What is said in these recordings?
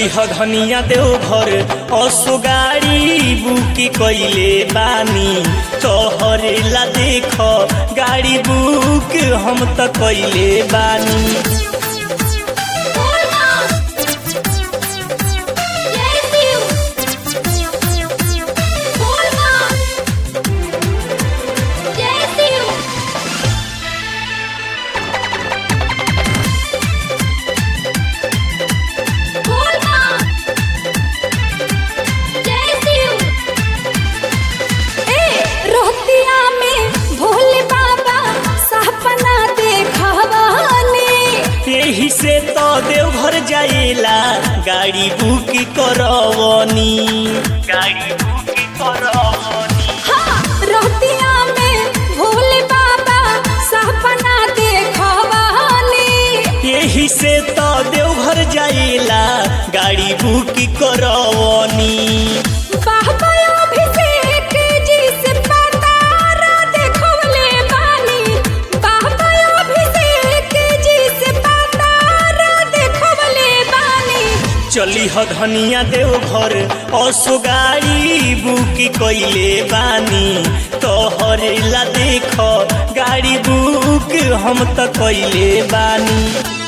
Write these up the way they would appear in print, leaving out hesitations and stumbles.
चली ह धनिया देवघर असो गाड़ी बुक कइले बानी तोहरे ला देख गाड़ी बुक हम त कइले बानी। यही से तो देवघर जाइला गाड़ी बुक करवनी गाड़ी बुक करवनी। हाँ, रहतिया में भोले बाबा सपना देखवानी। यही से तो देवघर जाइला गाड़ी बुक करवनी। बाबा अभिषेक जी से पतारा देखवले बानी। बाबा अभिषेक जी से चली ह धनिया देवघर असो गाड़ी बुक कइले बानी तोहरे ला देख गाड़ी बुक हम त कइले बानी।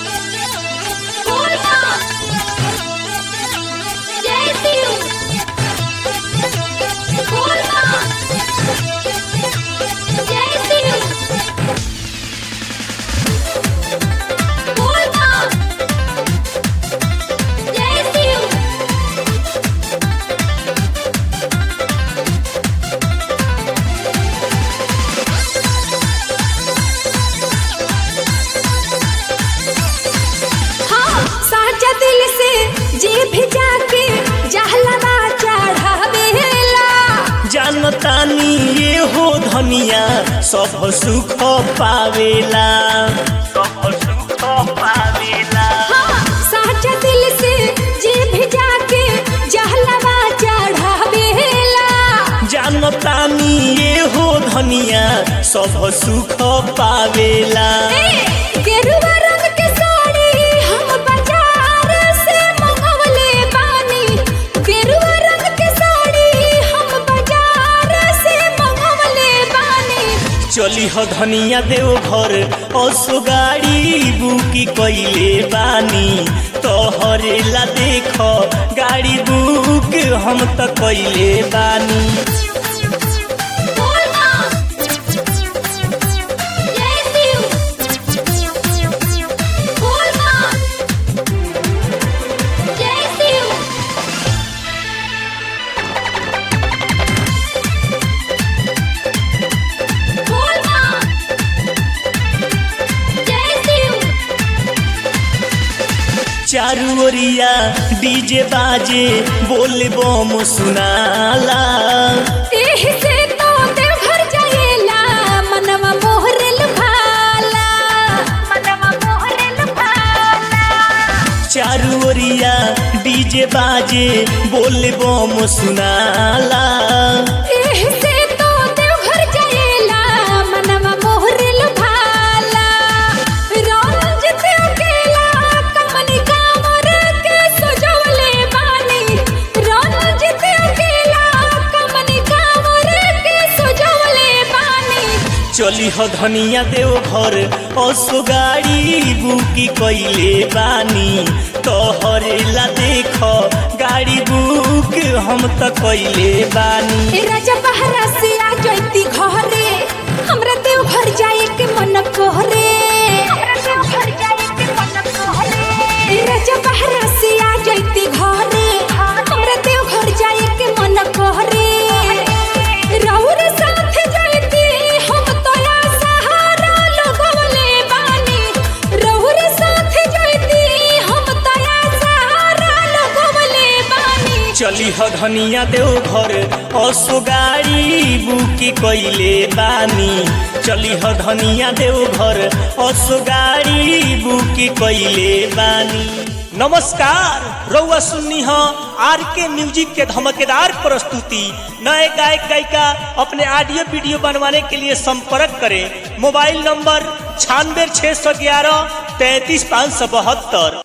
दिल से जी भी जाके जहलवा चढ़ावेला। जानतानी ये हो धनिया सब सुख पावेला सब सुख पावेला। हाँ, साचा दिल से जी भी जाके जहलवा चढ़ावेला। जानतानी ये हो धनिया सब सुख पावेला। गेरुआ रंग के साड़ी हम बाजार से मंगवले बानी। गेरुआ रंग के साड़ी हम बाजार से मंगवले बानी। चली ह धनिया देवघर असो गाड़ी बुक कइले बानी तोहरे ला देख गाड़ी बुक हम त कइले बानी। चारू ओरिया डीजे बाजे बोल बम सुनाला। एही से तो देवघर जाइला मनवा मोहरे लुभाला। मनवा मोहरे लुभाला। चारू ओरिया डीजे बाजे बोल बम सुनाला। एही से तो देवघर जाइला मनवा मोहरे लुभाला। रंजित अकेला कमनी कांवर के सजवले बानी। रंजित अकेला कमनी कांवर के सजवले बानी। चली ह धनिया देवघर असो गाड़ी बुक कइले बानी तोहरे ला देख गाड़ी बुक हम त कइले बानी। राजा बहरा से आ जैती घरे हमरा देवघर जाए के मन कोहरे। राजा बहरा से आ जैती घरे हमरा देवघर जाए के मन कोहरे। रउर साथ जैती हम तोया सहारा लगवले बानी। रउर साथ जैती हम तोया सहारा लगवले बानी। चली ह धनिया देवघर असो गाड़ी बुक कइले बानी। चली ह धनिया देवघर असो गाड़ी बुक कइले बानी। नमस्कार, रउआ सुन्नी ह आरके म्यूजिक के धमाकेदार प्रस्तुति। नए गायक गायिका अपने ऑडियो वीडियो बनवाने के लिए संपर्क करें। Mobile number 96 611 33 572।